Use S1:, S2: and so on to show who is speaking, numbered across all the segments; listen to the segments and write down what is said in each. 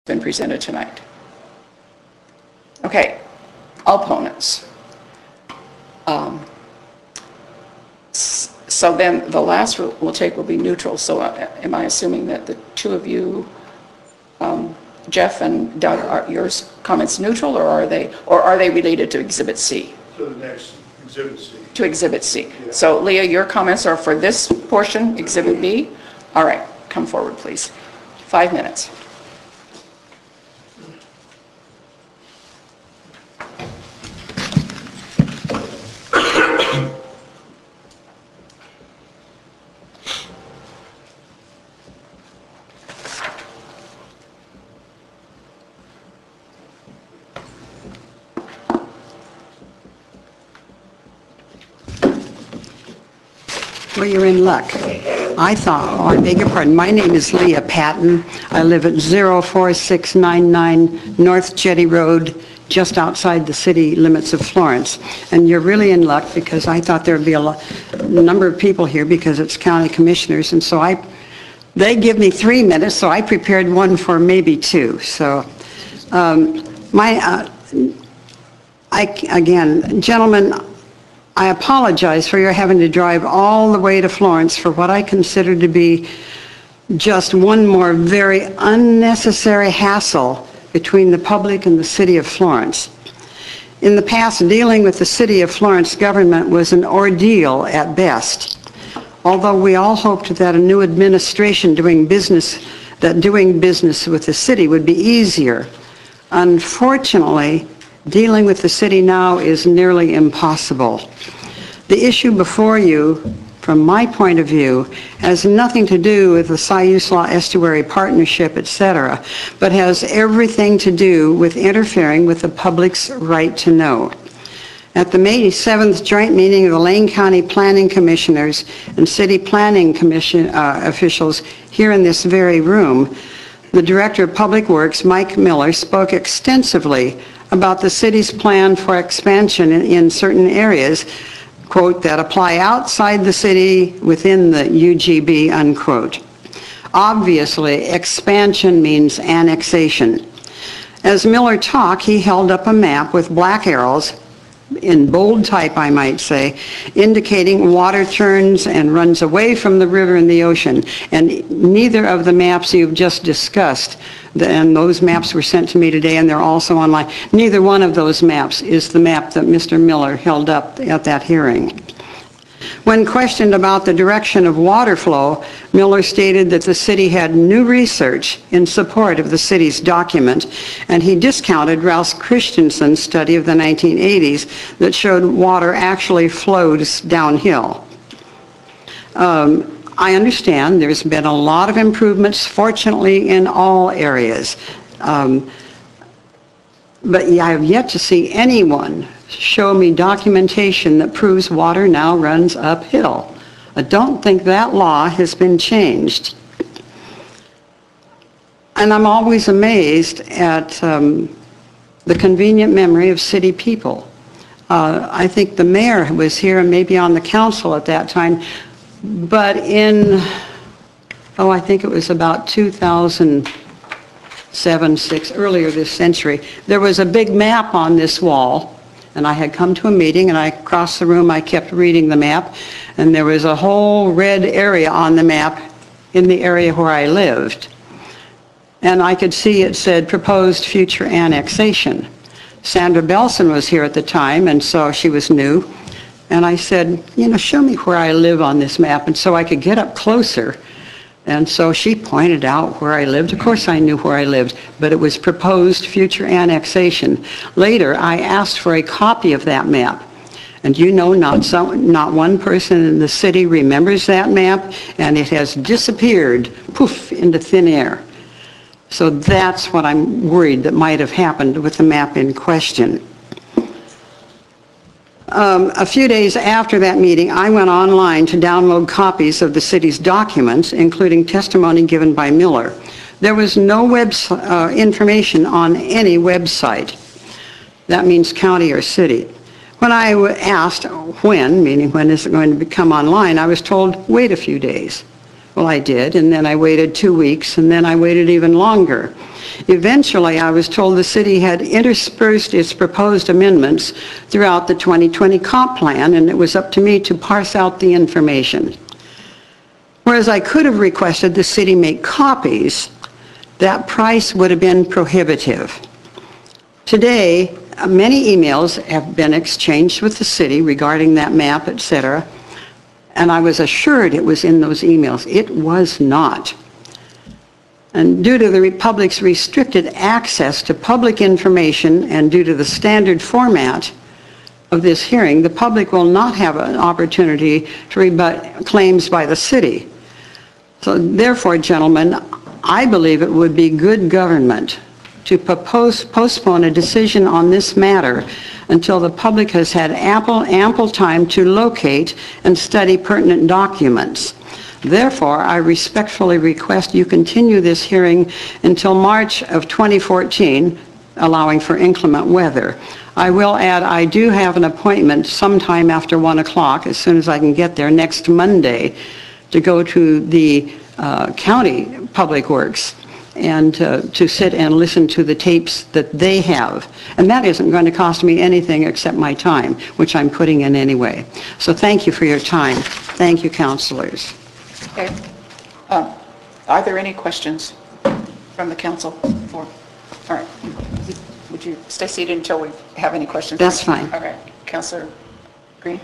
S1: been presented tonight. Okay, opponents. So then the last we'll take will be neutral. So am I assuming that the two of you, Jeff and Doug, are your comments neutral, or are they related to Exhibit C?
S2: To the next Exhibit C.
S1: To Exhibit C.
S2: Yeah.
S1: So Leah, your comments are for this portion, Exhibit B? All right, come forward, please. 5 minutes.
S3: Well, you're in luck. I beg your pardon, my name is Leah Patton. I live at 04699 North Jetty Road, just outside the city limits of Florence. And you're really in luck because I thought there would be a number of people here because it's county commissioners. And so they give me 3 minutes, so I prepared one for maybe 2. So again, gentlemen, I apologize for your having to drive all the way to Florence for what I consider to be just one more very unnecessary hassle between the public and the city of Florence. In the past, dealing with the city of Florence government was an ordeal at best. Although we all hoped that a new administration doing business with the city would be easier. Unfortunately, dealing with the city now is nearly impossible. The issue before you, from my point of view, has nothing to do with the Siuslaw Estuary Partnership, etc., but has everything to do with interfering with the public's right to know. At the May 7th joint meeting of the Lane County Planning Commissioners and City Planning Commission officials here in this very room, the Director of Public Works, Mike Miller, spoke extensively about the city's plan for expansion in certain areas, quote, that apply outside the city within the UGB, unquote. Obviously, expansion means annexation. As Miller talked, he held up a map with black arrows, in bold type, I might say, indicating water turns and runs away from the river and the ocean. And neither of the maps you've just discussed, and those maps were sent to me today and they're also online, neither one of those maps is the map that Mr. Miller held up at that hearing. When questioned about the direction of water flow, Miller stated that the city had new research in support of the city's document, and he discounted Ralph Christensen's study of the 1980s that showed water actually flows downhill. I understand there's been a lot of improvements, fortunately, in all areas. But I have yet to see anyone show me documentation that proves water now runs uphill. I don't think that law has been changed. And I'm always amazed at the convenient memory of city people. I think the mayor was here and maybe on the council at that time, but I think it was about 2007, 6, earlier this century, there was a big map on this wall. And I had come to a meeting, and across the room I kept reading the map, and there was a whole red area on the map in the area where I lived. And I could see it said proposed future annexation. Sandra Belson was here at the time, and so she was new. And I said, show me where I live on this map, and so I could get up closer. And so she pointed out where I lived. Of course I knew where I lived, but it was proposed future annexation. Later, I asked for a copy of that map. And not one person in the city remembers that map, and it has disappeared, poof, into thin air. So that's what I'm worried that might have happened with the map in question. A few days after that meeting, I went online to download copies of the city's documents, including testimony given by Miller. There was no information on any website. That means county or city. When I asked meaning when is it going to become online, I was told, wait a few days. Well, I did, and then I waited 2 weeks, and then I waited even longer. Eventually, I was told the city had interspersed its proposed amendments throughout the 2020 comp plan, and it was up to me to parse out the information. Whereas I could have requested the city make copies, that price would have been prohibitive. Today, many emails have been exchanged with the city regarding that map, etc., and I was assured it was in those emails. It was not. And due to the Republic's restricted access to public information and due to the standard format of this hearing, the public will not have an opportunity to rebut claims by the city. So therefore, gentlemen, I believe it would be good government to postpone a decision on this matter until the public has had ample time to locate and study pertinent documents. Therefore, I respectfully request you continue this hearing until March of 2014, allowing for inclement weather. I will add, I do have an appointment sometime after 1 o'clock, as soon as I can get there, next Monday, to go to the county public works and to sit and listen to the tapes that they have. And that isn't going to cost me anything except my time, which I'm putting in anyway. So thank you for your time. Thank you, councilors.
S1: Okay. Are there any questions from the council? All right. Would you stay seated until we have any questions?
S3: That's fine.
S1: All right. Councilor Green?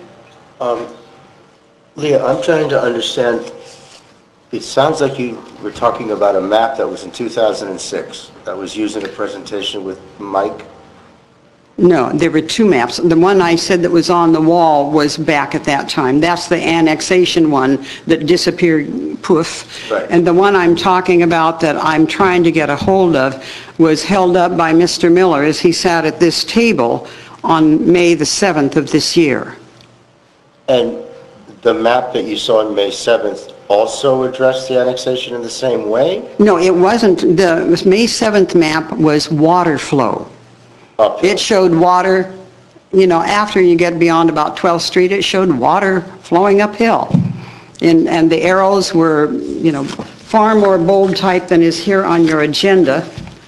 S4: Leah, I'm trying to understand. It sounds like you were talking about a map that was in 2006 that was used in a presentation with Mike.
S3: No, there were two maps. The one I said that was on the wall was back at that time. That's the annexation one that disappeared, poof.
S4: Right.
S3: And the one I'm talking about that I'm trying to get a hold of was held up by Mr. Miller as he sat at this table on May the 7th of this year.
S4: And the map that you saw on May 7th also addressed the annexation in the same way?
S3: No, it wasn't. The May 7th map was water flow.
S4: Uphill.
S3: It showed water, after you get beyond about 12th Street, it showed water flowing uphill. And the arrows were, far more bold type than is here on your agenda.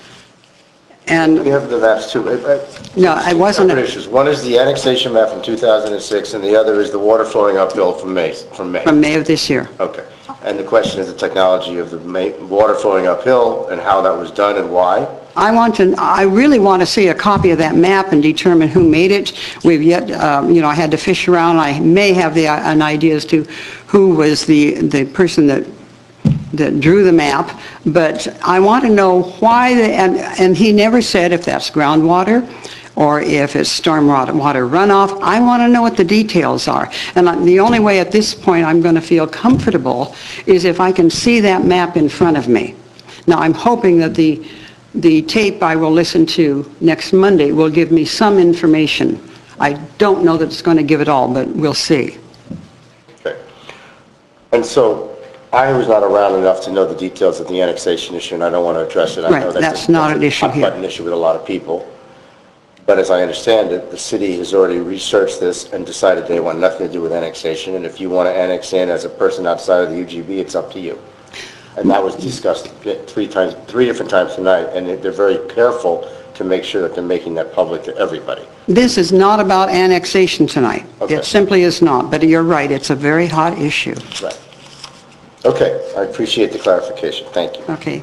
S3: And
S4: We have the maps too.
S3: no, I wasn't.
S4: Separate issues. One is the annexation map from 2006, and the other is the water flowing uphill from May.
S3: From May of this year.
S4: Okay. And the question is the technology of the water flowing uphill and how that was done and why?
S3: I really want to see a copy of that map and determine who made it. We've yet, I had to fish around. I may have an idea as to who was the person that drew the map, but I want to know why, and he never said if that's groundwater or if it's stormwater runoff. I want to know what the details are. And the only way at this point I'm going to feel comfortable is if I can see that map in front of me. Now, I'm hoping that the tape I will listen to next Monday will give me some information. I don't know that it's going to give it all, but we'll see.
S4: Okay. And so I was not around enough to know the details of the annexation issue, and I don't want to address it. I know
S3: Right, that's not an issue here.
S4: That's an issue with a lot of people. But as I understand it, the city has already researched this and decided they want nothing to do with annexation, and if you want to annex in as a person outside of the UGB, it's up to you. And that was discussed three different times tonight, and they're very careful to make sure that they're making that public to everybody.
S3: This is not about annexation tonight.
S4: Okay.
S3: It simply is not, but you're right, it's a very hot issue.
S4: Right. Okay, I appreciate the clarification. Thank you.
S3: Okay.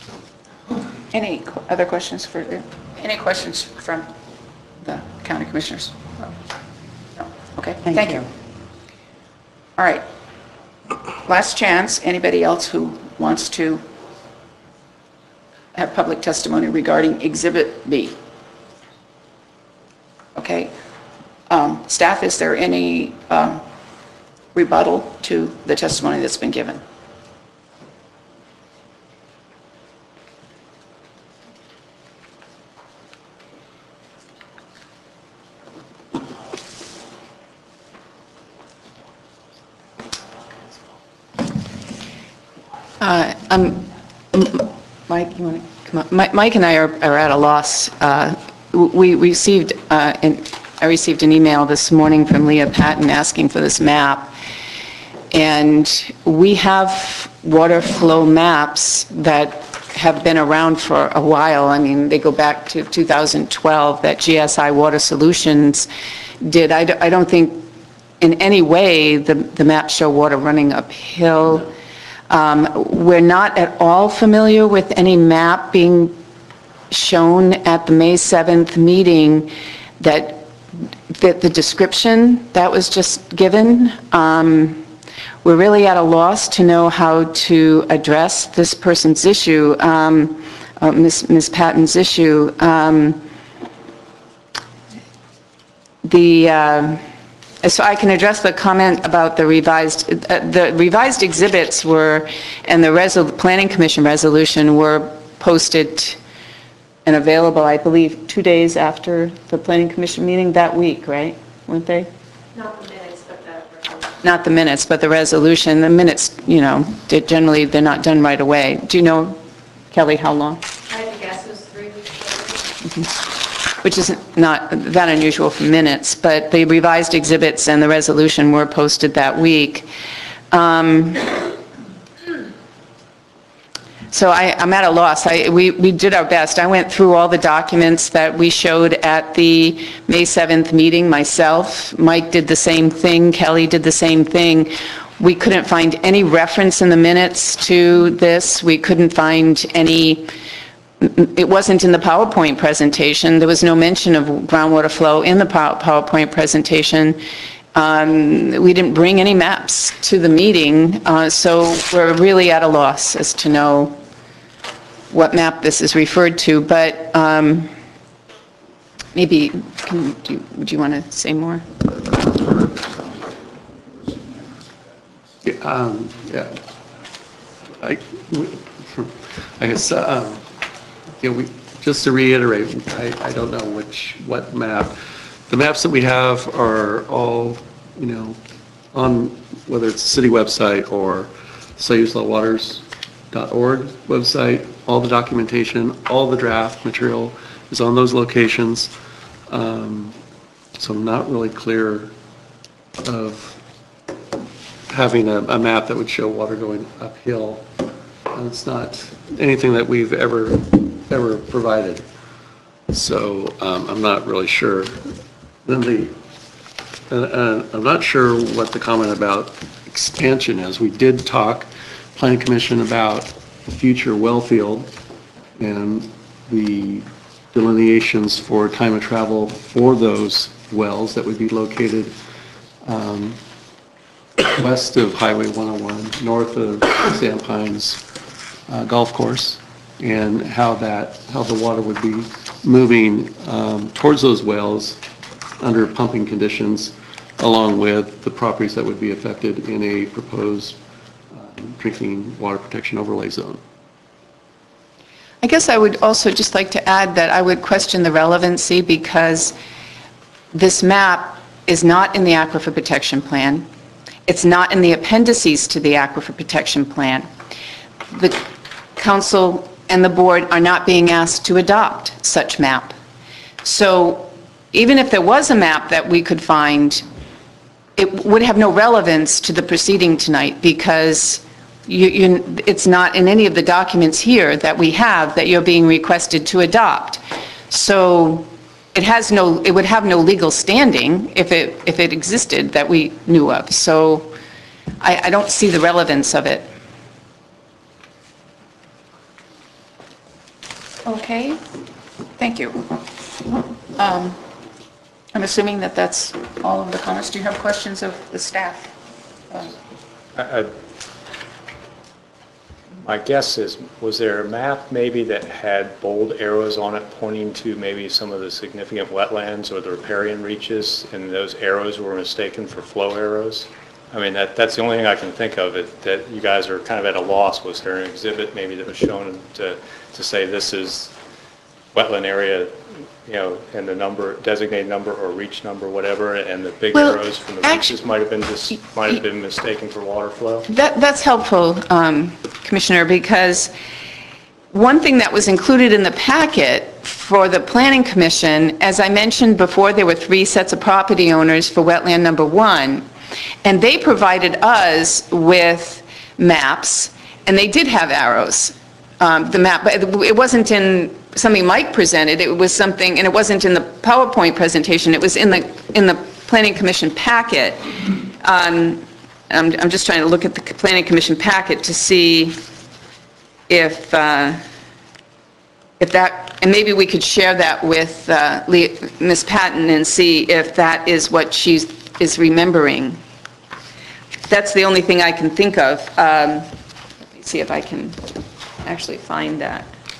S1: Any other questions any questions from the county commissioners? No. Okay, thank you. All right. Last chance, anybody else who wants to have public testimony regarding Exhibit B? Okay. Staff, is there any rebuttal to the testimony that's been given? Mike, you want to come up? Mike and I are at a loss. I received an email this morning from Leah Patton asking for this map, and we have water flow maps that have been around for a while. I mean, they go back to 2012 that GSI Water Solutions did. I don't think in any way the maps show water running uphill. We're not at all familiar with any map being shown at the May 7th meeting that the description that was just given. We're really at a loss to know how to address this person's issue, Ms. Patton's issue. So I can address the comment about the revised exhibits were, and the Planning Commission resolution were posted and available, I believe, 2 days after the Planning Commission meeting that week, right? Weren't they?
S5: Not the minutes, but the resolution.
S1: Not the minutes, but the resolution. The minutes, you know, generally they're not done right away. Do you know, Kelly, how long?
S5: I have to guess it was 3 weeks.
S1: Which is not that unusual for minutes, but the revised exhibits and the resolution were posted that week. So I'm at a loss. We did our best. I went through all the documents that we showed at the May 7th meeting myself. Mike did the same thing. Kelly did the same thing. We couldn't find any reference in the minutes to this. We couldn't find any, it wasn't in the PowerPoint presentation. There was no mention of groundwater flow in the PowerPoint presentation. We didn't bring any maps to the meeting, so we're really at a loss as to know what map this is referred to, but maybe, would you want to say more?
S6: Yeah. I guess, just to reiterate, I don't know what map. The maps that we have are all, on whether it's the city website or SayuslaWaters.org website, all the documentation, all the draft material is on those locations. So I'm not really clear of having a map that would show water going uphill. And it's not anything that we've ever provided. So I'm not really sure. Then I'm not sure what the comment about expansion is. We did talk, Planning Commission, about the future well field and the delineations for time of travel for those wells that would be located west of Highway 101, north of Sand Pines Golf Course, and how the water would be moving towards those wells under pumping conditions, along with the properties that would be affected in a proposed drinking water protection overlay zone.
S1: I guess I would also just like to add that I would question the relevancy because this map is not in the Aquifer Protection Plan. It's not in the appendices to the Aquifer Protection Plan. The council and the board are not being asked to adopt such map. So even if there was a map that we could find, it would have no relevance to the proceeding tonight because it's not in any of the documents here that we have that you're being requested to adopt. So it would have no legal standing if it existed that we knew of. So I don't see the relevance of it. Okay, thank you. I'm assuming that that's all of the comments. Do you have questions of the staff?
S7: My guess is, was there a map maybe that had bold arrows on it pointing to maybe some of the significant wetlands or the riparian reaches, and those arrows were mistaken for flow arrows? I mean, that's the only thing I can think of that you guys are kind of at a loss. Was there an exhibit maybe that was shown to say this is wetland area, and the number, designated number or reach number, whatever, and the big arrows from the reaches might have been mistaken for water flow?
S1: That's helpful, Commissioner, because one thing that was included in the packet for the Planning Commission, as I mentioned before, there were 3 sets of property owners for wetland number 1, and they provided us with maps, and they did have arrows.
S8: the map, but it wasn't in something Mike presented, it was something, and it wasn't in the PowerPoint presentation, it was in the Planning Commission packet. I'm just trying to look at the Planning Commission packet to see if that, and maybe we could share that with Ms. Patton and see if that is what she is remembering. That's the only thing I can think of. Let me see if I can actually find that.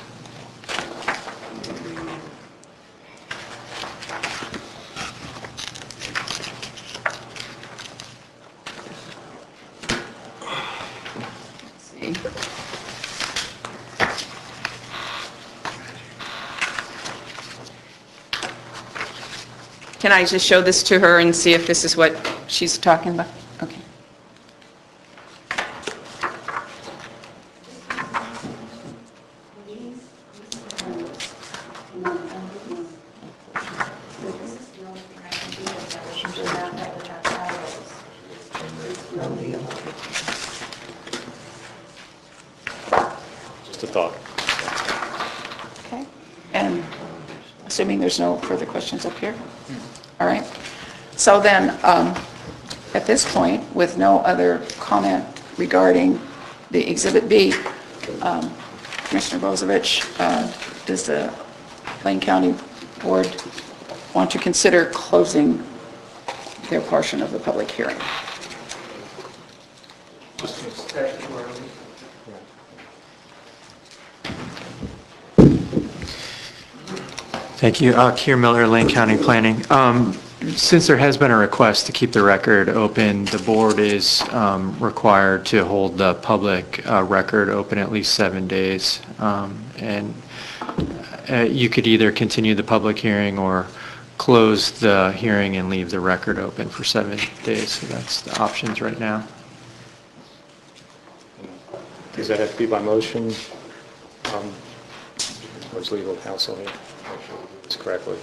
S8: Let's see. Can I just show this to her and see if this is what she's talking about? Okay.
S7: Just a thought.
S1: Okay. And assuming there's no further questions up here? All right. So then, at this point, with no other comment regarding the Exhibit B, Commissioner Bozovich, does the Plain County Board want to consider closing their portion of the public hearing?
S9: Thank you. Keir Miller, Lane County Planning. Since there has been a request to keep the record open, the board is required to hold the public record open at least 7 days. And you could either continue the public hearing or close the hearing and leave the record open for 7 days. So that's the options right now.
S7: Does that have to be by motion? Where's legal counsel here? Make sure we do this correctly.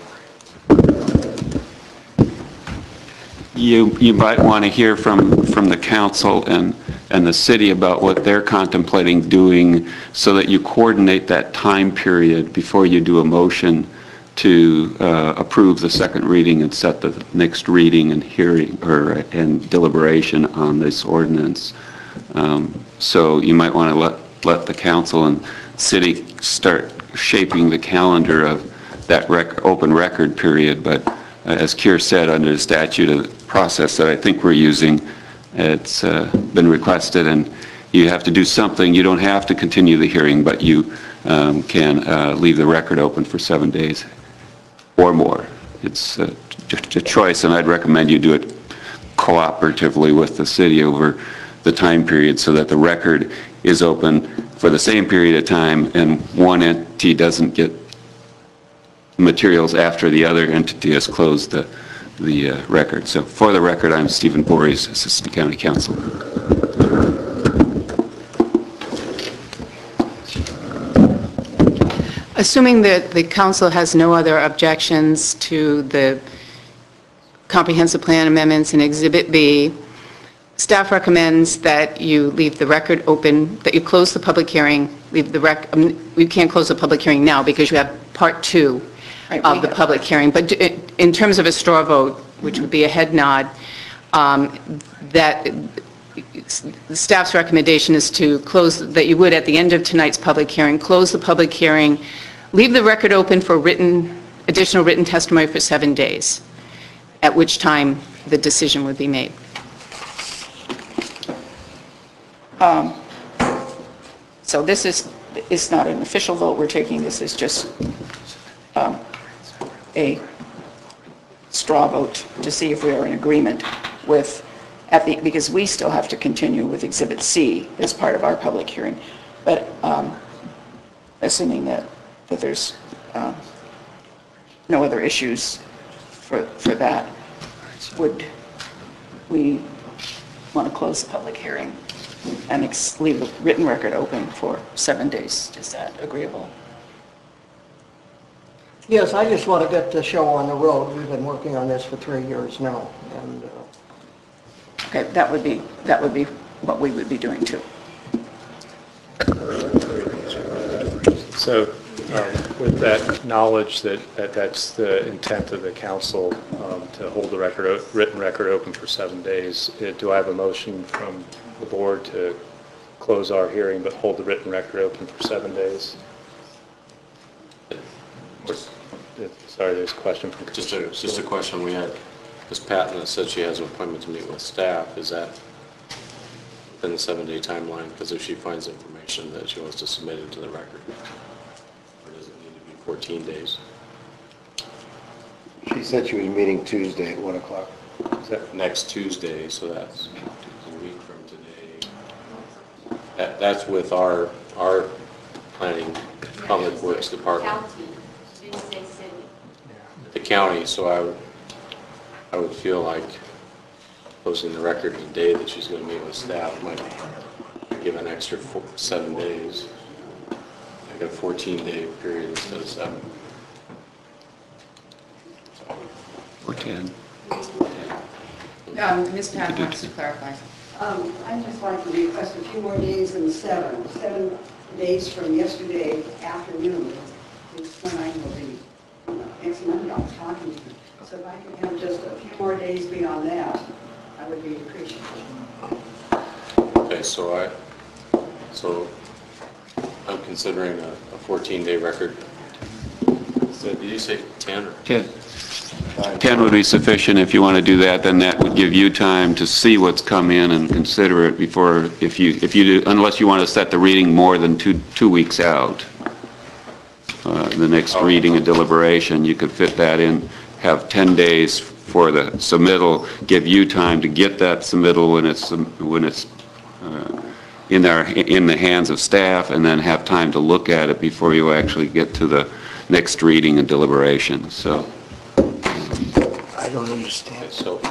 S10: You might want to hear from the council and the city about what they're contemplating doing so that you coordinate that time period before you do a motion to approve the second reading and set the next reading and hearing and deliberation on this ordinance. So you might want to let the council and city start shaping the calendar of that open record period. But as Keir said, under the statute of the process that I think we're using, it's been requested, and you have to do something. You don't have to continue the hearing, but you can leave the record open for 7 days or more. It's a choice, and I'd recommend you do it cooperatively with the city over the time period so that the record is open for the same period of time and one entity doesn't get materials after the other entity has closed the record. So for the record, I'm Stephen Bories, Assistant County Counsel.
S8: Assuming that the council has no other objections to the comprehensive plan amendments in Exhibit B, staff recommends that you leave the record open, that you close the public hearing, you can't close the public hearing now because you have part 2 of the public hearing, but in terms of a straw vote, which would be a head nod, that the staff's recommendation is to close, that you would at the end of tonight's public hearing, close the public hearing, leave the record open for additional written testimony for 7 days, at which time the decision would be made.
S1: So this is not an official vote we're taking, this is just a straw vote to see if we are in agreement with, because we still have to continue with Exhibit C as part of our public hearing. But assuming that there's no other issues for that, would we want to close the public hearing and leave the written record open for 7 days? Is that agreeable?
S11: Yes, I just want to get the show on the road. We've been working on this for 3 years now, and
S1: Okay, that would be what we would be doing too.
S7: So with that knowledge that that's the intent of the council to hold the written record open for 7 days, do I have a motion from the board to close our hearing but hold the written record open for 7 days? Sorry, there's a question from Commissioner.
S12: Just a question we had. Ms. Patton that said she has an appointment to meet with staff. Is that within the 7-day timeline? Because if she finds information that she wants to submit into the record, or does it need to be 14 days?
S4: She said she was meeting Tuesday at 1 o'clock.
S12: Is that next Tuesday? So that's a week from today. That's with our planning, public works department.
S5: County, she didn't say city.
S12: The county, so I would feel like closing the record the day that she's going to meet with staff might give an extra 7 days. Like a 14-day period instead of 7.
S10: Or 10.
S8: Ms. Patton wants to clarify.
S3: I'd just like to request a few more days than 7. 7 days from yesterday afternoon is when I will be, next Monday I'll be talking to you. So if I could have just a few more days beyond that, I would be appreciative.
S12: Okay, so I'm considering a 14-day record. So did you say 10 or?
S10: 10. 10 would be sufficient. If you want to do that, then that would give you time to see what's come in and consider it before, if you do, unless you want to set the reading more than two weeks out. The next reading and deliberation, you could fit that in, have 10 days for the submittal, give you time to get that submittal when it's in the hands of staff, and then have time to look at it before you actually get to the next reading and deliberation. So.
S4: I don't understand.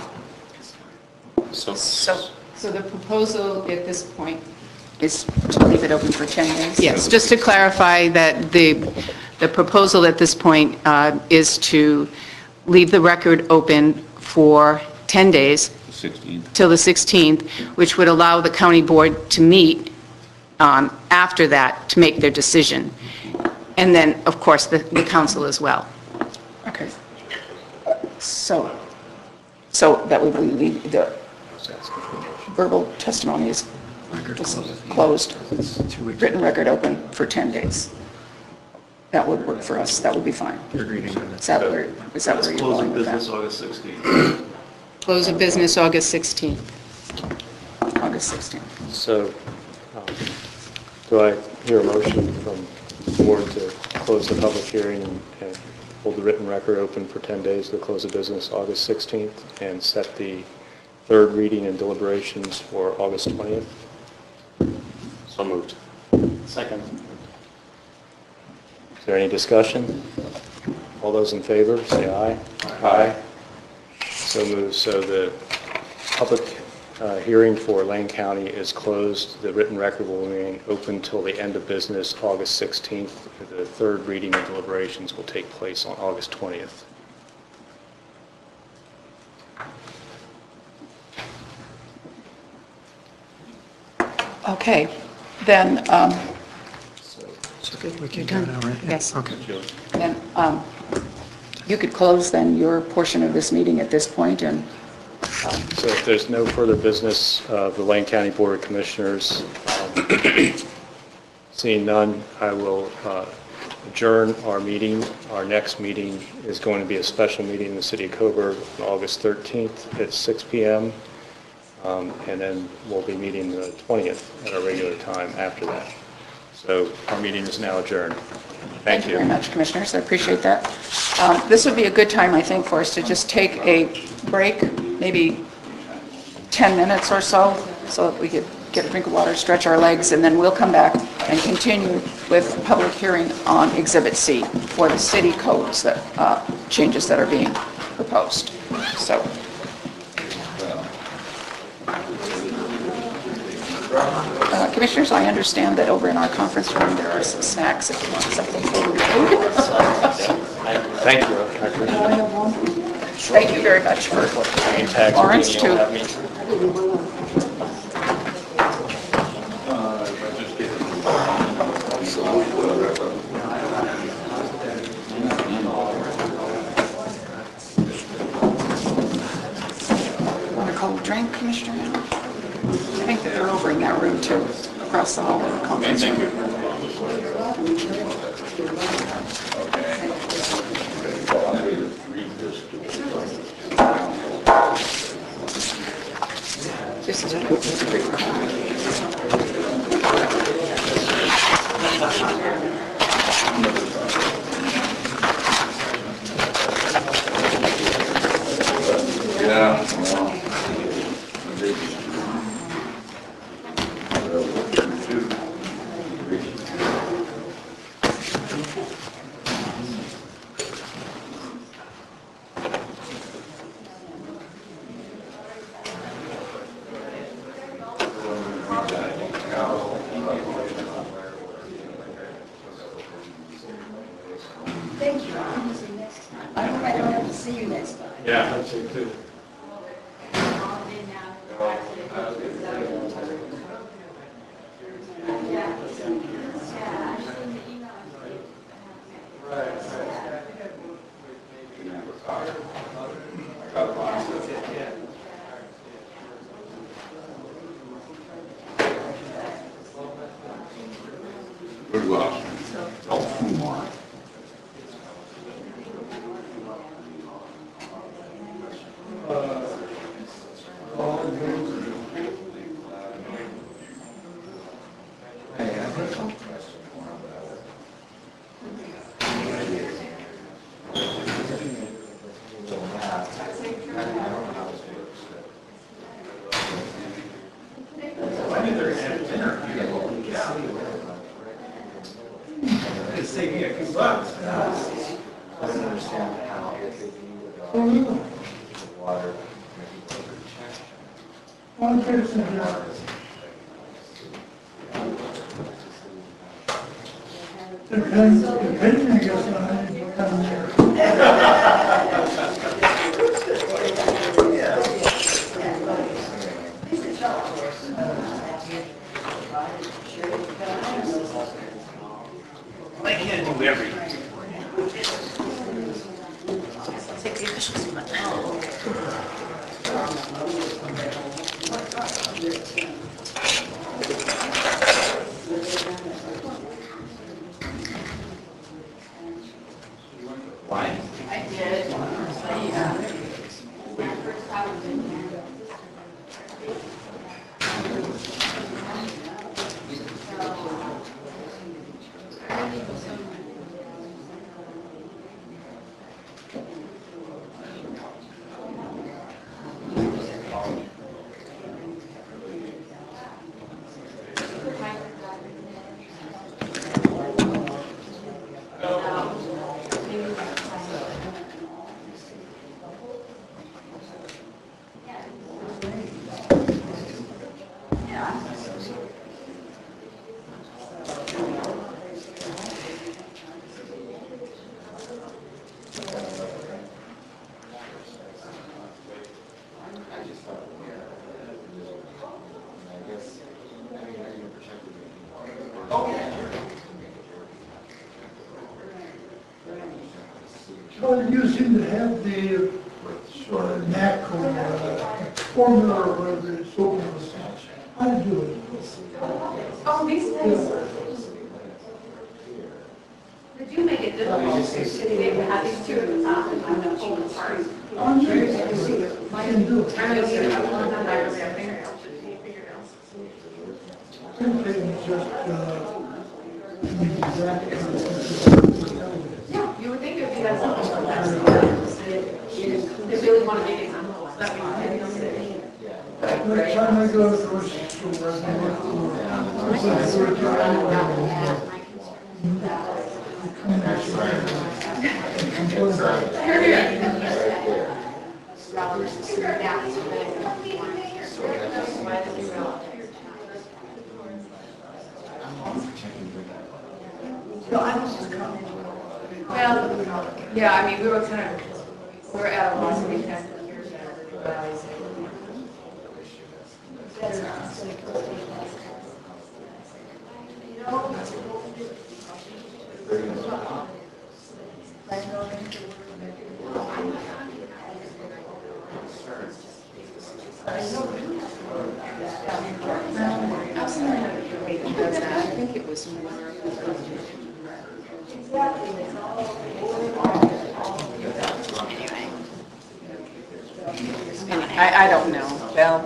S8: So the proposal at this point,
S1: Is to leave it open for 10 days?
S8: yes, just to clarify that the proposal at this point is to leave the record open for 10 days
S10: 16th.
S8: till the 16th, which would allow the county board to meet after that to make their decision. And then, of course, the council as well.
S1: Okay. So that would leave the verbal testimony is closed, written record open for 10 days. That would work for us, that would be fine. Is that where you're going with that?
S6: August 16th.
S8: Close of business August 16th.
S1: August 16th.
S7: So do I hear a motion from the board to close the public hearing and hold the written record open for 10 days to close of business August 16th and set the third reading and deliberations for August 20th?
S12: So moved.
S7: Second. Is there any discussion? All those in favor, say aye. Aye. So moved. So the public hearing for Lane County is closed. The written record will remain open till the end of business, August 16th. The third reading and deliberations will take place on August 20th.
S1: Okay, then,
S9: We can do it now, right?
S8: Yes.
S9: Okay.
S1: then you could close then your portion of this meeting at this point, and
S7: So if there's no further business of the Lane County Board of Commissioners, seeing none, I will adjourn our meeting. Our next meeting is going to be a special meeting in the city of Coburg on August 13th at 6 p.m. And then we'll be meeting the 20th at our regular time after that. So our meeting is now adjourned. Thank you.
S1: very much, Commissioners, I appreciate that. This would be a good time, I think, for us to just take a break, maybe 10 minutes or so that we could get a drink of water, stretch our legs, and then we'll come back and continue with the public hearing on Exhibit C for the city codes, that changes that are being proposed. So. Commissioners, I understand that over in our conference room, there are some snacks if you want something food.
S7: Thank you. I appreciate it.
S1: Thank you very much for
S7: Tax
S1: Lawrence,
S7: meeting, you'll
S1: too.
S7: have me.
S1: drink, Commissioner Allen? I think that they're over in that room too, across the hall in the conference room. This is
S5: Thank you. I hope I don't have to see you next time.
S7: Yeah, that's it too.
S10: Good luck.
S2: Well, you seem to have the knack or formula or whatever it's open. How to do it?
S5: Oh, these days. They do make it difficult to be able to have these two at the top and I'm not pull them apart.
S2: I'm sure you can do it.
S5: I know you have a long time, I really have fingernails.
S2: It's just, exactly.
S5: Yeah, you would think it would be that simple sometimes. They really want to make it simple, so that we can get them.
S2: Next time I go to the grocery store,
S5: Well, yeah, I mean, we were at a loss because I know
S8: I think it was more. I don't know. Val?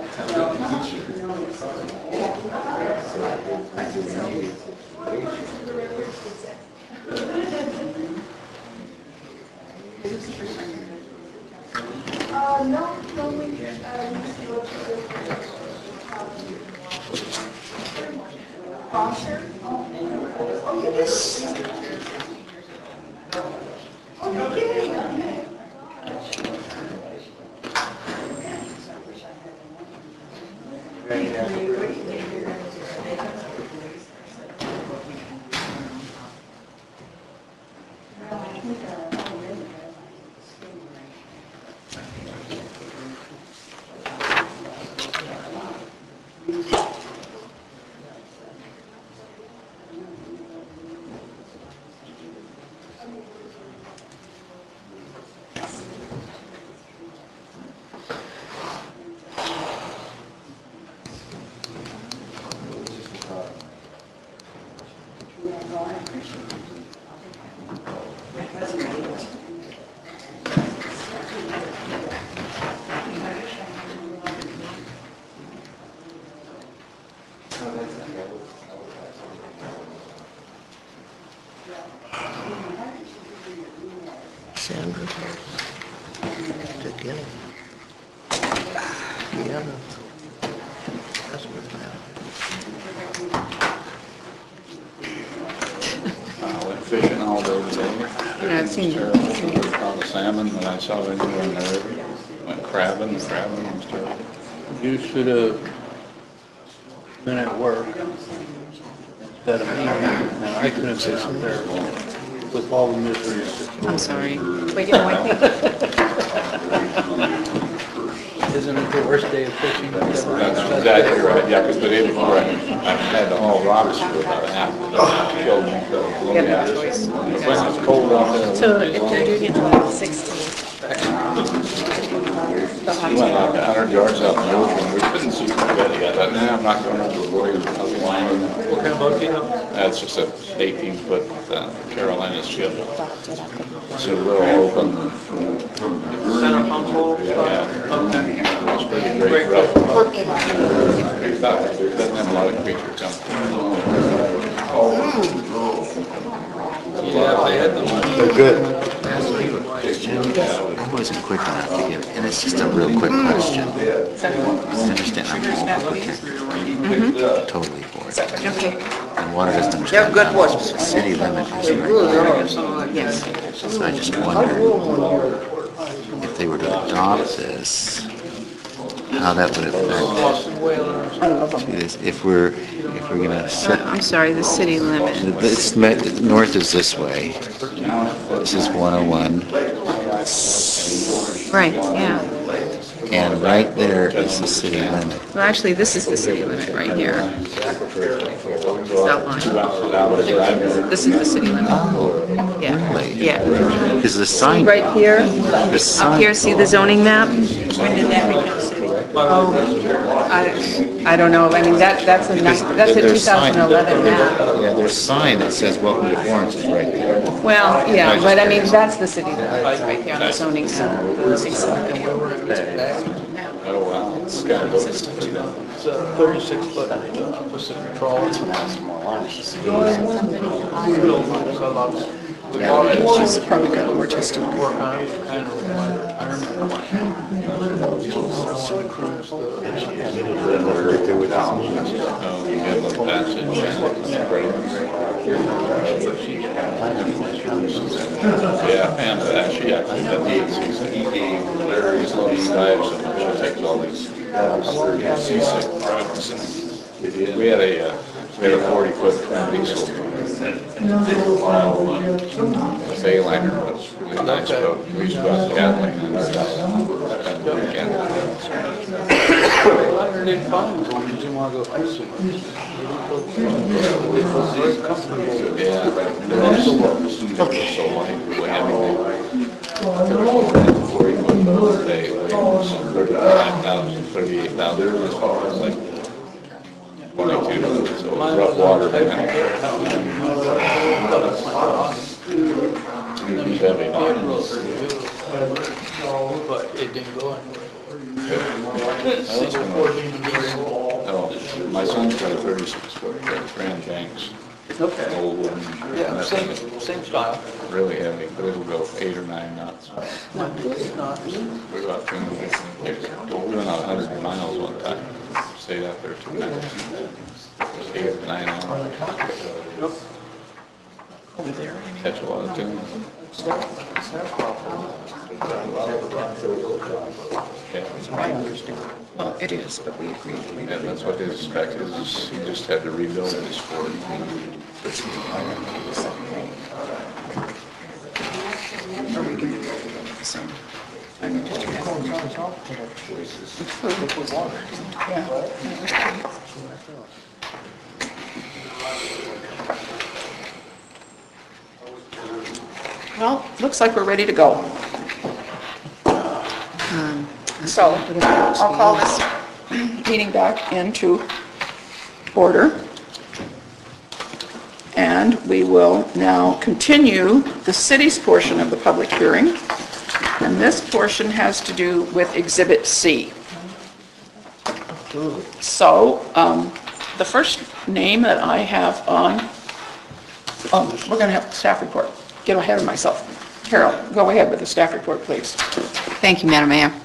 S11: Sandra. Beginning. Yeah. That's what's
S13: I went fishing all day today.
S8: Yeah, I've seen
S13: It was terrible. Caught a salmon, and I saw it in there. Went crabbing, it was terrible.
S14: You should have been at work instead of me. And I couldn't sit there with all the miseries.
S8: I'm sorry. But, you know, I think,
S14: Isn't it the worst day of fishing?
S13: That's exactly right, yeah, because the day before I had to haul rocks for about a half a dozen, killed me.
S8: you have no choice.
S13: When it's cold out there.
S5: So if they're doing it July 16th.
S13: We went like 100 yards out in the ocean, we couldn't see the betty. I thought, nah, I'm not going to avoid the line.
S14: What kind of boat do you have?
S13: That's just a 18-foot Carolina ship. It's a little open.
S14: Center console?
S13: Yeah. It's pretty great. Rough. It doesn't have a lot of creature coming.
S14: Yeah, they had them.
S4: They're good.
S15: I wasn't quick enough to give it, and it's just a real quick question. I understand, I'm all for it. Totally for it.
S8: Okay.
S15: And water doesn't
S11: They're
S15: understand
S11: good
S15: how
S11: ones.
S15: the city limit is right now.
S8: Yes.
S15: So I just wonder if they were to adopt this, how that would affect this. If we're gonna set,
S8: I'm sorry, the city limit.
S15: north is this way. This is 101.
S8: Right, yeah.
S15: And right there is the city limit.
S8: Well, actually, this is the city limit right here. That line. This is the city limit.
S15: Oh,
S8: Yeah.
S15: really?
S8: Yeah.
S15: Because the sign.
S8: Right here,
S15: The
S8: up
S15: sign.
S8: here, see the zoning map? When did that become city? Oh, I don't know. I mean, that's a
S15: There's sign-
S8: 2011 map.
S15: Yeah, there's a sign that says welcome to Florence is right there.
S8: Well, yeah, but I mean, that's the city limit right there on the zoning map.
S13: Oh, wow. It's kind of consistent.
S14: It's a 36-foot Pacific trawl.
S1: She's probably got more testimony.
S14: Work on it, kind of
S13: Oh, you have a passage. Yeah, and she actually got he gave Larry his little dives and she takes all these seasick drugs. We had a 40-foot diesel. The Bayliner was a really nice boat. We used to go out to Gatling and
S14: I didn't find one, you didn't want to go fishing.
S13: yeah, so light, really heavy. 40-foot boat, they weighed 35,000, 38,000. water limit. He's having
S14: But it didn't go
S13: No, my son's got a 36-foot Grand Banks.
S14: Okay.
S13: Old one.
S14: Yeah, same style.
S13: Really heavy, but it'll go 8 or 9 knots.
S14: Not
S13: We're about to, we went on 100 miles one time. Stayed out there 2 nights. 8 or 9 hours. Catch a lot of tuna.
S1: Well, it is, but we agreed.
S13: Yeah, that's what his spec is. He just had to rebuild his Ford.
S1: Or we can do it the same. I mean, just Well, looks like we're ready to go. So I'll call this meeting back into order. And we will now continue the city's portion of the public hearing. And this portion has to do with Exhibit C. So the first name that I have on, we're going to have staff report. Get ahead of myself. Carol, go ahead with the staff report, please.
S8: Thank you, Madam Mayor.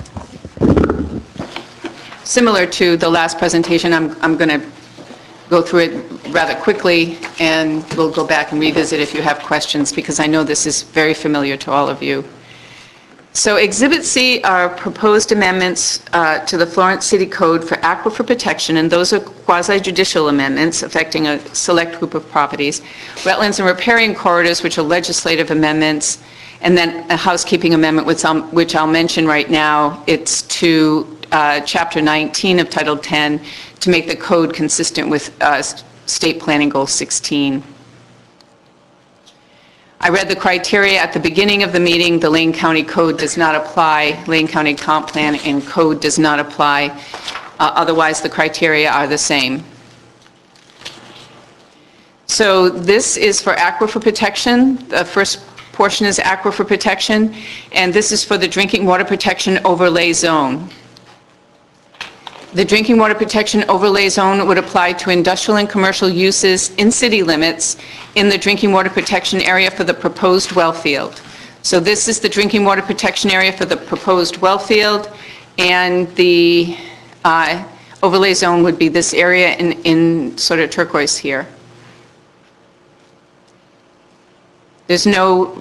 S8: Similar to the last presentation, I'm going to go through it rather quickly, and we'll go back and revisit if you have questions, because I know this is very familiar to all of you. So Exhibit C are proposed amendments to the Florence City Code for aquifer protection, and those are quasi-judicial amendments affecting a select group of properties. Wetlands and riparian corridors, which are legislative amendments, and then a housekeeping amendment, which I'll mention right now. It's to Chapter 19 of Title 10 to make the code consistent with State Planning Goal 16. I read the criteria at the beginning of the meeting. The Lane County Code does not apply. Lane County Comp Plan and Code does not apply. Otherwise, the criteria are the same. So this is for aquifer protection. The first portion is aquifer protection, and this is for the drinking water protection overlay zone. The drinking water protection overlay zone would apply to industrial and commercial uses in city limits in the drinking water protection area for the proposed well field. So this is the drinking water protection area for the proposed well field, and the overlay zone would be this area in sort of turquoise here. There's no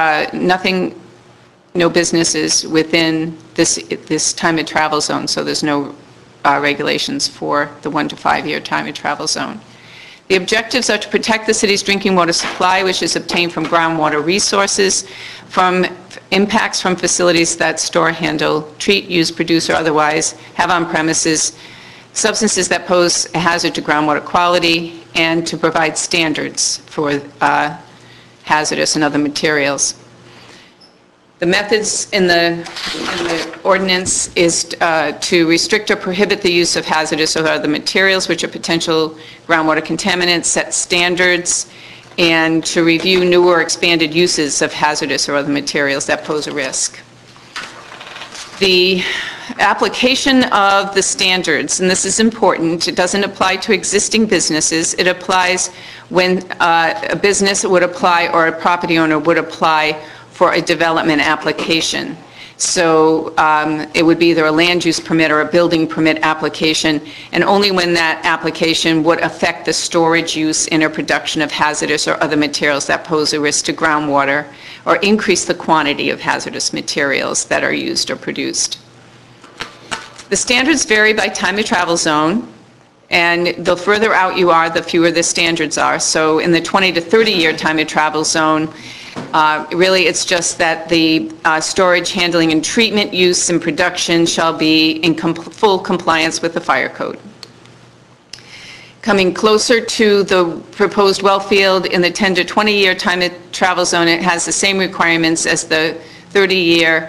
S8: businesses within this time of travel zone, so there's no regulations for the 1 to 5 year time of travel zone. The objectives are to protect the city's drinking water supply, which is obtained from groundwater resources, from impacts from facilities that store, handle, treat, use, produce, or otherwise have on premises substances that pose a hazard to groundwater quality, and to provide standards for hazardous and other materials. The methods in the ordinance is to restrict or prohibit the use of hazardous or other materials which are potential groundwater contaminants, set standards, and to review new or expanded uses of hazardous or other materials that pose a risk. The application of the standards, and this is important, it doesn't apply to existing businesses. It applies when a business would apply or a property owner would apply for a development application. So it would be either a land use permit or a building permit application, and only when that application would affect the storage, use, and or production of hazardous or other materials that pose a risk to groundwater or increase the quantity of hazardous materials that are used or produced. The standards vary by time of travel zone, and the further out you are, the fewer the standards are. So in the 20 to 30 year time of travel zone, really it's just that the storage, handling, and treatment, use, and production shall be in full compliance with the fire code. Coming closer to the proposed well field, in the 10 to 20 year time of travel zone, it has the same requirements as the 30 year,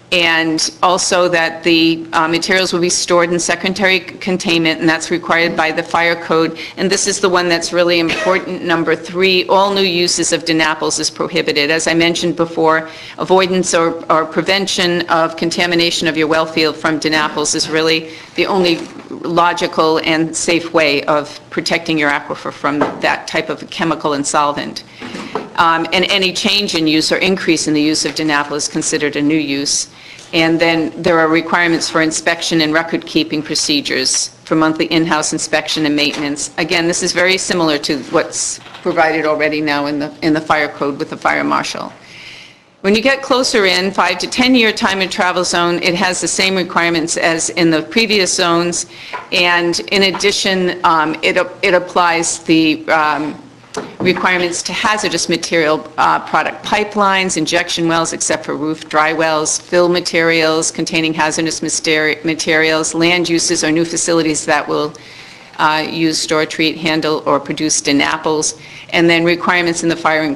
S8: and also that the materials will be stored in secondary containment, and that's required by the fire code. And this is the one that's really important, number 3, all new uses of DNAPLs is prohibited. As I mentioned before, avoidance or prevention of contamination of your well field from DNAPLs is really the only logical and safe way of protecting your aquifer from that type of chemical and solvent. And any change in use or increase in the use of DNAPL is considered a new use. And then there are requirements for inspection and record-keeping procedures for monthly in-house inspection and maintenance. Again, this is very similar to what's provided already now in the fire code with the fire marshal. When you get closer in, 5 to 10 year time and travel zone, it has the same requirements as in the previous zones. And in addition, it applies the requirements to hazardous material product pipelines, injection wells except for roof dry wells, fill materials containing hazardous materials, land uses or new facilities that will use, store, treat, handle, or produce DNAPLs, and then requirements in the fire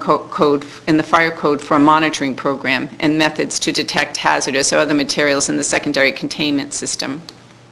S8: code for a monitoring program and methods to detect hazardous or other materials in the secondary containment system.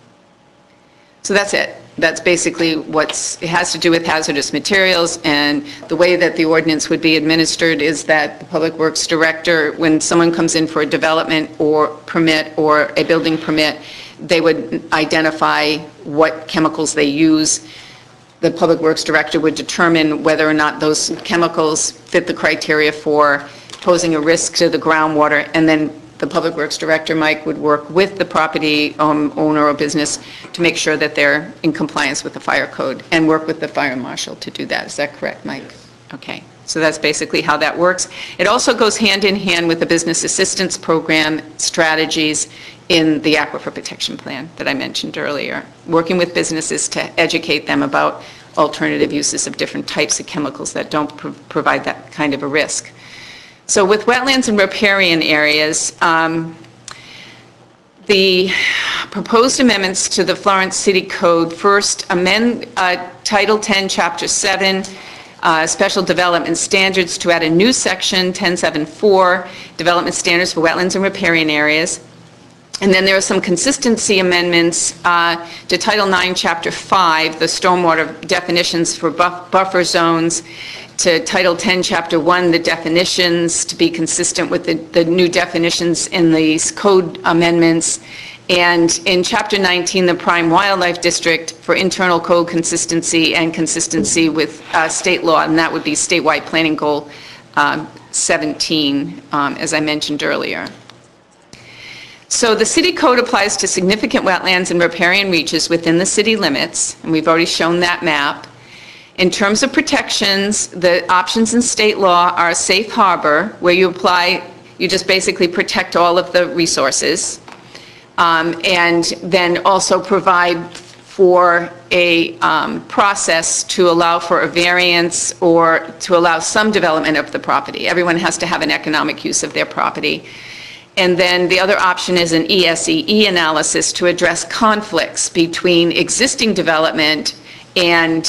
S8: So that's it. That's basically it has to do with hazardous materials, and the way that the ordinance would be administered is that the Public Works Director, when someone comes in for a development or permit or a building permit, they would identify what chemicals they use. The Public Works Director would determine whether or not those chemicals fit the criteria for posing a risk to the groundwater, and then the Public Works Director, Mike, would work with the property owner or business to make sure that they're in compliance with the fire code and work with the fire marshal to do that. Is that correct, Mike? Okay. So that's basically how that works. It also goes hand in hand with the business assistance program strategies in the Aquifer Protection Plan that I mentioned earlier, working with businesses to educate them about alternative uses of different types of chemicals that don't provide that kind of a risk. So with wetlands and riparian areas, the proposed amendments to the Florence City Code first amend Title 10, Chapter 7, Special Development Standards, to add a new section, 1074, Development Standards for Wetlands and Riparian Areas. And then there are some consistency amendments to Title 9, Chapter 5, the stormwater definitions for buffer zones, to Title 10, Chapter 1, the definitions to be consistent with the new definitions in these code amendments, and in Chapter 19, the Prime Wildlife District, for internal code consistency and consistency with state law, and that would be statewide planning goal 17, as I mentioned earlier. So the city code applies to significant wetlands and riparian reaches within the city limits, and we've already shown that map. In terms of protections, the options in state law are a safe harbor, where you just basically protect all of the resources, and then also provide for a process to allow for a variance or to allow some development of the property. Everyone has to have an economic use of their property. And then the other option is an ESEE analysis to address conflicts between existing development and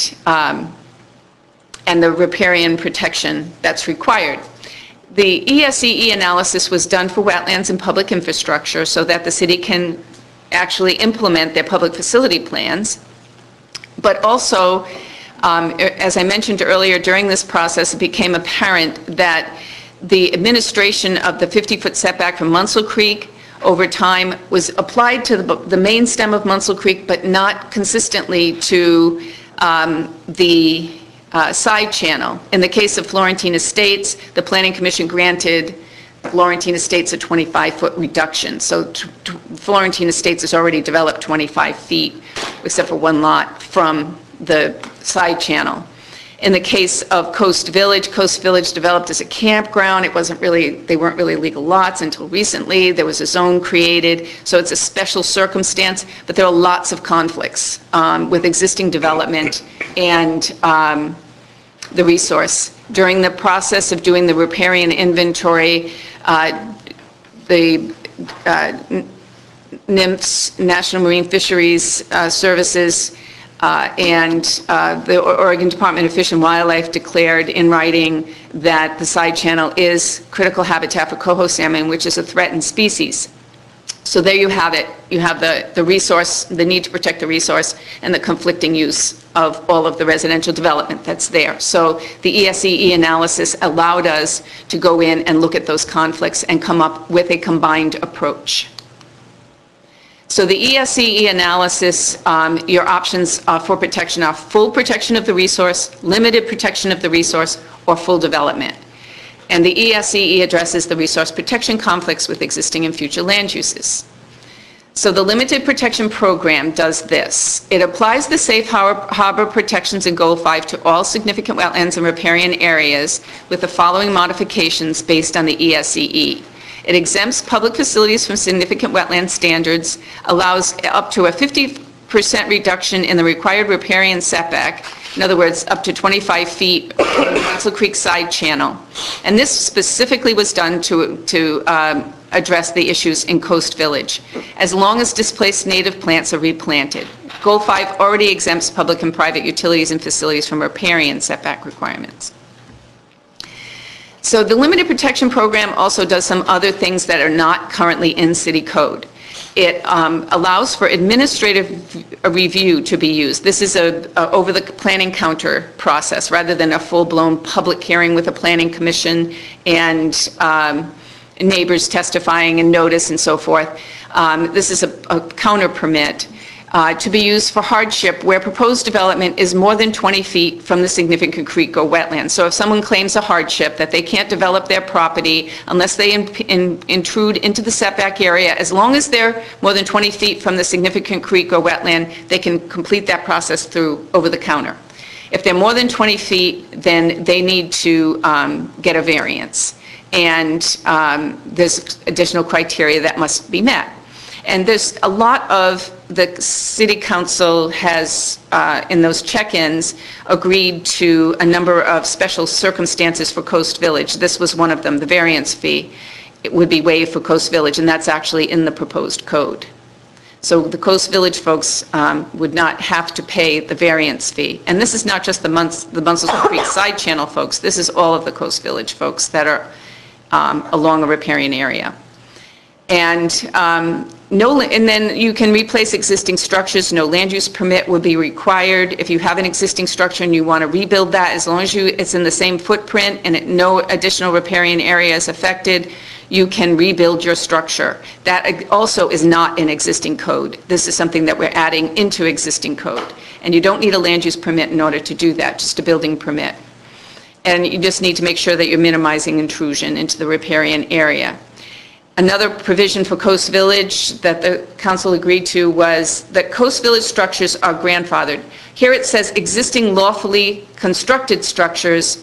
S8: the riparian protection that's required. The ESEE analysis was done for wetlands and public infrastructure so that the city can actually implement their public facility plans. But also, as I mentioned earlier, during this process, it became apparent that the administration of the 50-foot setback from Munsell Creek over time was applied to the main stem of Munsell Creek, but not consistently to the side channel. In the case of Florentine Estates, the Planning Commission granted Florentine Estates a 25-foot reduction. So Florentine Estates has already developed 25 feet, except for one lot, from the side channel. In the case of Coast Village developed as a campground. They weren't really legal lots until recently. There was a zone created, so it's a special circumstance, but there are lots of conflicts with existing development and the resource. During the process of doing the riparian inventory, the NMFS, National Marine Fisheries Services, and the Oregon Department of Fish and Wildlife declared in writing that the side channel is critical habitat for coho salmon, which is a threatened species. So there you have it. You have the resource, the need to protect the resource, and the conflicting use of all of the residential development that's there. So the ESEE analysis allowed us to go in and look at those conflicts and come up with a combined approach. So the ESEE analysis, your options for protection are full protection of the resource, limited protection of the resource, or full development. And the ESEE addresses the resource protection conflicts with existing and future land uses. So the limited protection program does this. It applies the safe harbor protections in Goal 5 to all significant wetlands and riparian areas with the following modifications based on the ESEE. It exempts public facilities from significant wetland standards, allows up to a 50% reduction in the required riparian setback, in other words, up to 25 feet from the Munsell Creek side channel. And this specifically was done to address the issues in Coast Village, as long as displaced native plants are replanted. Goal 5 already exempts public and private utilities and facilities from riparian setback requirements. So the limited protection program also does some other things that are not currently in city code. It allows for administrative review to be used. This is a over the planning counter process rather than a full-blown public hearing with a planning commission and neighbors testifying and notice and so forth. This is a counter permit to be used for hardship where proposed development is more than 20 feet from the significant creek or wetland. So if someone claims a hardship that they can't develop their property unless they intrude into the setback area, as long as they're more than 20 feet from the significant creek or wetland, they can complete that process through over the counter. If they're more than 20 feet, then they need to get a variance. And there's additional criteria that must be met. And there's a lot of the city council has, in those check-ins, agreed to a number of special circumstances for Coast Village. This was one of them, the variance fee. It would be waived for Coast Village, and that's actually in the proposed code. So the Coast Village folks would not have to pay the variance fee. And this is not just the Munsell Creek side channel folks. This is all of the Coast Village folks that are along a riparian area. And then you can replace existing structures. No land use permit would be required. If you have an existing structure and you want to rebuild that, as long as it's in the same footprint and no additional riparian area is affected, you can rebuild your structure. That also is not in existing code. This is something that we're adding into existing code. And you don't need a land use permit in order to do that, just a building permit. And you just need to make sure that you're minimizing intrusion into the riparian area. Another provision for Coast Village that the council agreed to was that Coast Village structures are grandfathered. Here it says existing lawfully constructed structures.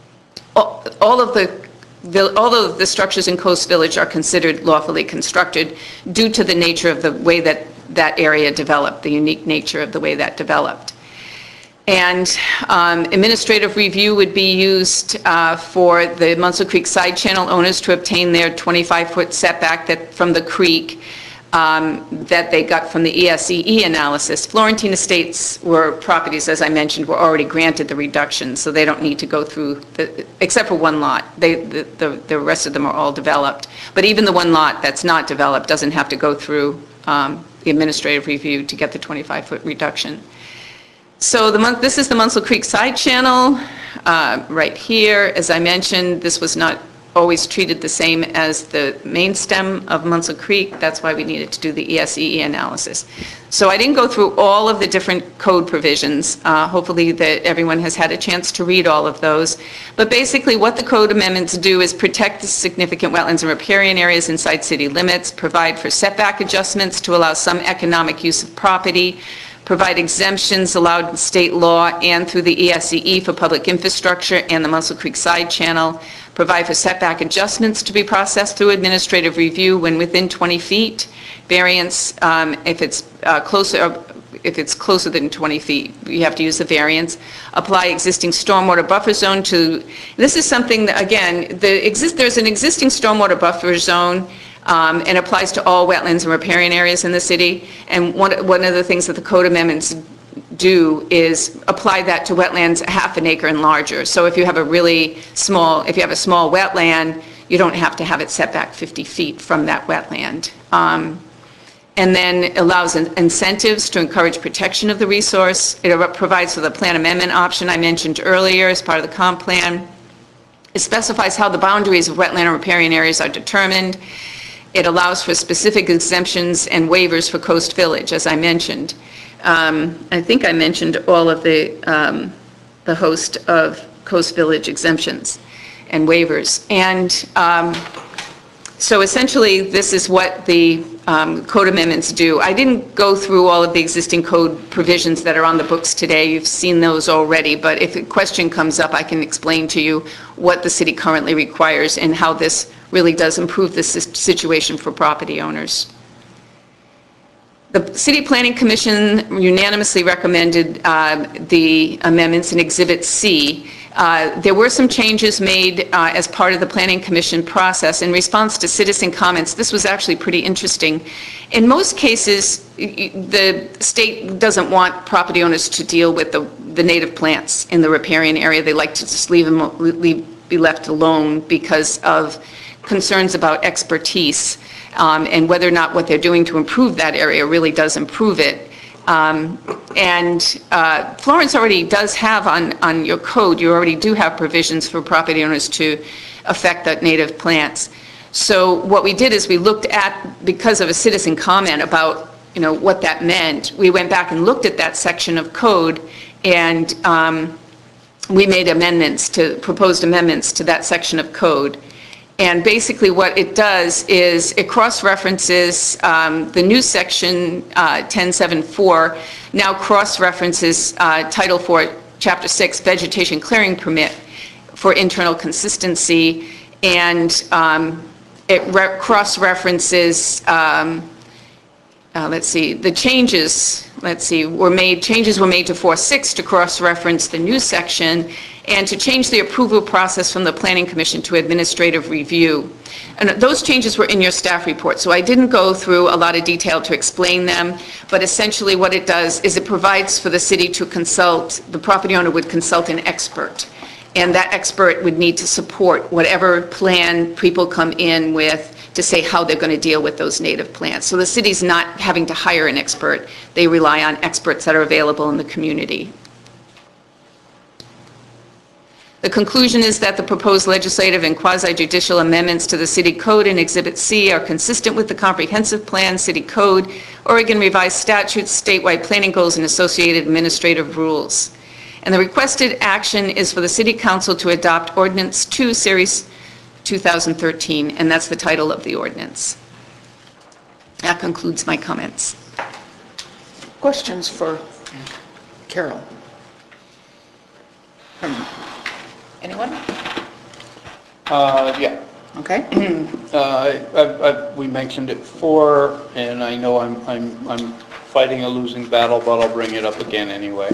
S8: All of the structures in Coast Village are considered lawfully constructed due to the nature of the way that that area developed, the unique nature of the way that developed. And administrative review would be used for the Munsell Creek side channel owners to obtain their 25-foot setback from the creek that they got from the ESEE analysis. Florentine Estates were properties, as I mentioned, were already granted the reduction, so they don't need to go through, except for one lot. The rest of them are all developed. But even the one lot that's not developed doesn't have to go through the administrative review to get the 25-foot reduction. So this is the Munsell Creek side channel right here. As I mentioned, this was not always treated the same as the main stem of Munsell Creek. That's why we needed to do the ESEE analysis. So I didn't go through all of the different code provisions. Hopefully that everyone has had a chance to read all of those. But basically what the code amendments do is protect the significant wetlands and riparian areas inside city limits, provide for setback adjustments to allow some economic use of property, provide exemptions allowed in state law and through the ESEE for public infrastructure and the Munsell Creek side channel, provide for setback adjustments to be processed through administrative review when within 20 feet, variance if it's closer than 20 feet, you have to use the variance, apply existing stormwater buffer zone to, this is something that, again, there's an existing stormwater buffer zone and applies to all wetlands and riparian areas in the city. And one of the things that the code amendments do is apply that to wetlands half an acre and larger. So if you have a small wetland, you don't have to have it set back 50 feet from that wetland. and then allows incentives to encourage protection of the resource. It provides for the plan amendment option I mentioned earlier as part of the comp plan. It specifies how the boundaries of wetland and riparian areas are determined. It allows for specific exemptions and waivers for Coast Village, as I mentioned. I think I mentioned all of the host of Coast Village exemptions and waivers. And so essentially, this is what the code amendments do. I didn't go through all of the existing code provisions that are on the books today. You've seen those already, but if a question comes up, I can explain to you what the city currently requires and how this really does improve the situation for property owners. The City Planning Commission unanimously recommended the amendments in Exhibit C. There were some changes made as part of the Planning Commission process in response to citizen comments. This was actually pretty interesting. In most cases, the state doesn't want property owners to deal with the native plants in the riparian area. They like to just be left alone because of concerns about expertise and whether or not what they're doing to improve that area really does improve it. Florence already does have on your code, you already do have provisions for property owners to affect the native plants. So what we did is we looked at, because of a citizen comment about what that meant, we went back and looked at that section of code, and we made proposed amendments to that section of code. And basically what it does is it cross-references the new section 1074, now cross-references Title 4, Chapter 6, Vegetation Clearing Permit for internal consistency, and it cross-references, the changes, changes were made to 4.6 to cross-reference the new section, and to change the approval process from the Planning Commission to administrative review. And those changes were in your staff report, so I didn't go through a lot of detail to explain them, but essentially what it does is it provides for the city to consult, the property owner would consult an expert, and that expert would need to support whatever plan people come in with to say how they're going to deal with those native plants. So the city's not having to hire an expert, they rely on experts that are available in the community. The conclusion is that the proposed legislative and quasi-judicial amendments to the City Code in Exhibit C are consistent with the Comprehensive Plan, City Code, Oregon Revised Statutes, statewide planning goals, and associated administrative rules. And the requested action is for the City Council to adopt Ordinance 2, Series 2013, and that's the title of the ordinance. That concludes my comments.
S1: Questions for Carol? Anyone?
S14: Yeah.
S1: Okay.
S14: We mentioned it before, and I know I'm fighting a losing battle, but I'll bring it up again anyway.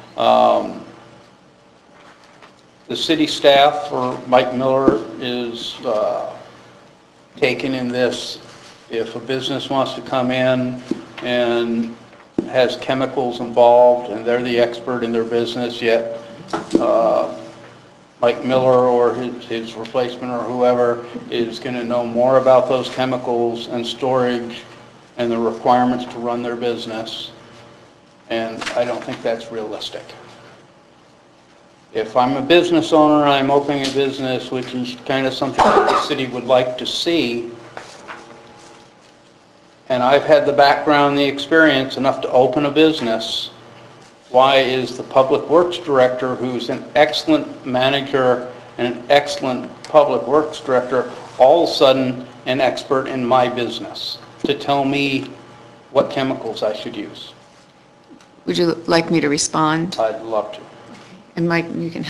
S14: The city staff, or Mike Miller, is taken in this. If a business wants to come in and has chemicals involved, and they're the expert in their business, yet Mike Miller or his replacement or whoever is going to know more about those chemicals and storage and the requirements to run their business, and I don't think that's realistic. If I'm a business owner and I'm opening a business, which is kind of something that the city would like to see, and I've had the background, the experience enough to open a business, why is the Public Works Director, who's an excellent manager and an excellent Public Works Director, all of a sudden an expert in my business to tell me what chemicals I should use?
S8: Would you like me to respond?
S14: I'd love to.
S8: And Mike, you can